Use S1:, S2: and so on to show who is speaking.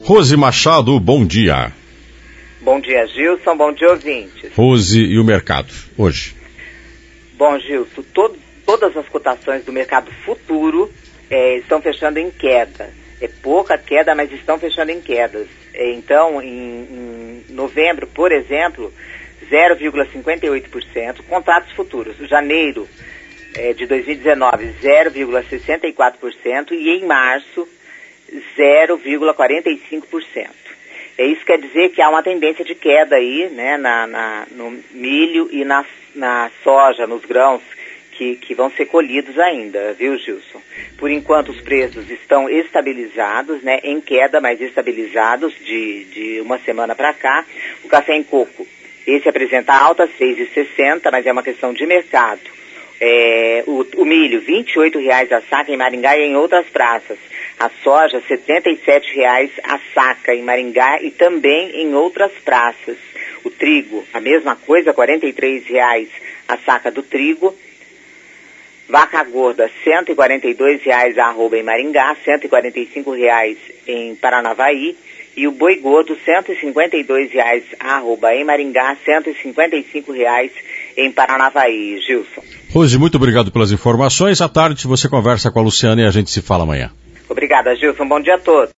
S1: Rose Machado, bom dia.
S2: Bom dia, Gilson, bom dia, ouvintes.
S1: Rose, e o mercado, hoje?
S2: Bom, Gilson, todas as cotações do mercado futuro estão fechando em queda. É pouca queda, mas estão fechando em quedas. Então, em novembro, por exemplo, 0,58%, contratos futuros. Janeiro de 2019, 0,64%, e em março, 0,45%. Isso quer dizer que há uma tendência de queda aí, né, no milho e na soja, nos grãos, que vão ser colhidos ainda, viu, Gilson? Por enquanto os preços estão estabilizados, né, em queda, mas estabilizados de uma semana para cá. O café em coco, esse apresenta alta, 6,60, mas é uma questão de mercado. O milho, R$ 28,00 a saca em Maringá e em outras praças. A soja, R$ 77,00 a saca em Maringá e também em outras praças. O trigo, a mesma coisa, R$ 43,00 a saca do trigo. Vaca gorda, R$ 142,00 a arroba em Maringá, R$ 145,00 em Paranavaí. E o boi gordo, R$ 152,00 a arroba em Maringá, R$ 155,00 em Paranavaí, Gilson.
S1: Rose, muito obrigado pelas informações. À tarde você conversa com a Luciana e a gente se fala amanhã.
S2: Obrigada, Gilson. Bom dia a todos.